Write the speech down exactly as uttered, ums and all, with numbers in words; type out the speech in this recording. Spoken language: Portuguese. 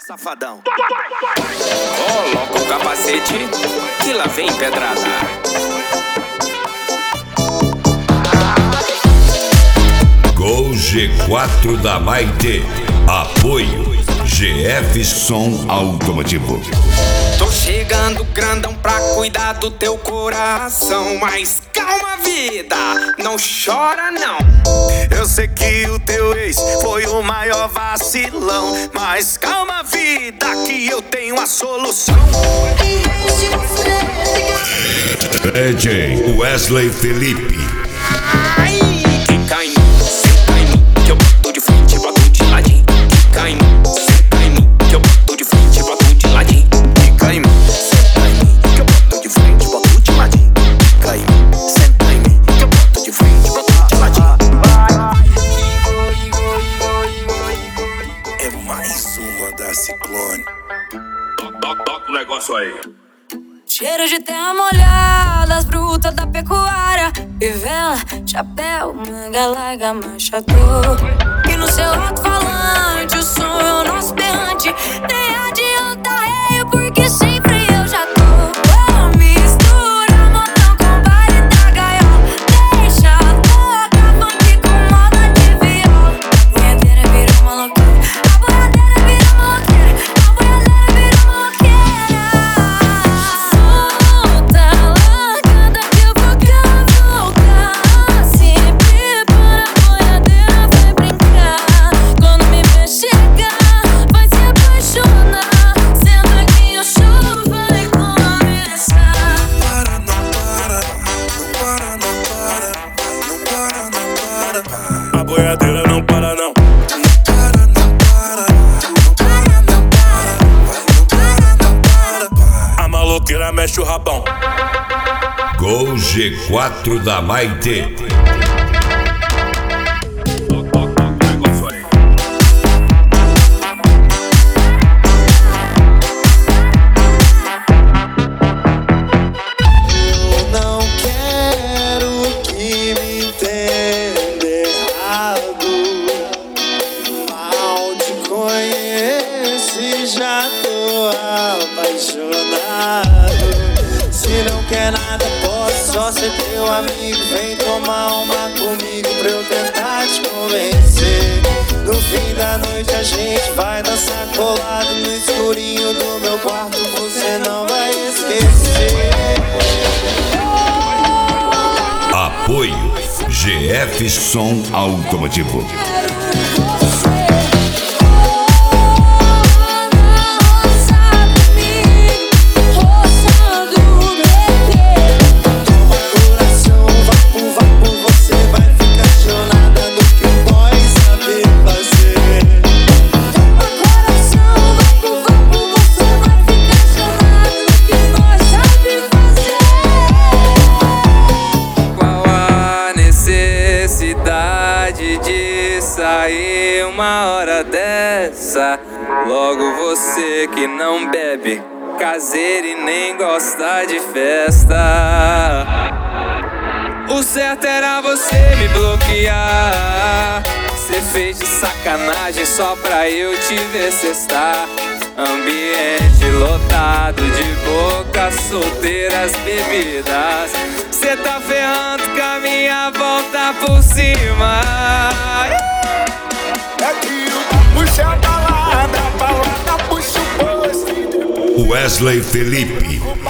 Safadão. Coloca o capacete que lá vem pedrada. Gol G quatro da Maite. Apoio G F Som Automotivo. Tô chegando grandão pra cuidar do teu coração. Mas calma, vida, não chora não. Eu sei que o teu ex foi o maior vacilão, mas calma, vida, que eu tenho a solução. D J Wesley Felipe. Ai, que cai em mim, senta em mim, que eu boto de frente, boto de ladinho. Que cai em mim, senta em mim, que eu boto de frente, boto de ladinho. Que cai em mim, senta em mim, que eu boto de frente, boto de ladinho. Cai em mim, senta em mim, que eu boto de frente, boto de ladinho. É mais uma da Ciclone. Toca o negócio aí. Cheiro de terra molhada, as brutas da pecuária, vivela, chapéu, manga larga, machador. E no seu alto-falante o som é o nosso berrante. Nem adianta rei, porque sempre eu já tô. Oh, mistura montão com baile da gaiola. Deixa tocar funk com moda de viola. A boiadeira virou maloqueira, a boiadeira virou maloqueira, a boiadeira virou maloqueira. A boiadeira não para não. A maloqueira mexe o rabão. Gol G quatro da Maite. Já tô apaixonado. Se não quer nada, posso só ser teu amigo. Vem tomar uma comigo pra eu tentar te convencer. No fim da noite a gente vai dançar colado no escurinho do meu quarto. Você não vai esquecer. Apoio G F Som Automotivo. De sair uma hora dessa, logo você que não bebe, caseiro e nem gosta de festa. O certo era você me bloquear. Cê fez de sacanagem só pra eu te ver cestar. Ambiente lotado de bocas solteiras bebidas. Cê tá ferrando com a minha volta por cima. É que o puxa a balada, a balada puxa o posto. Wesley Felipe.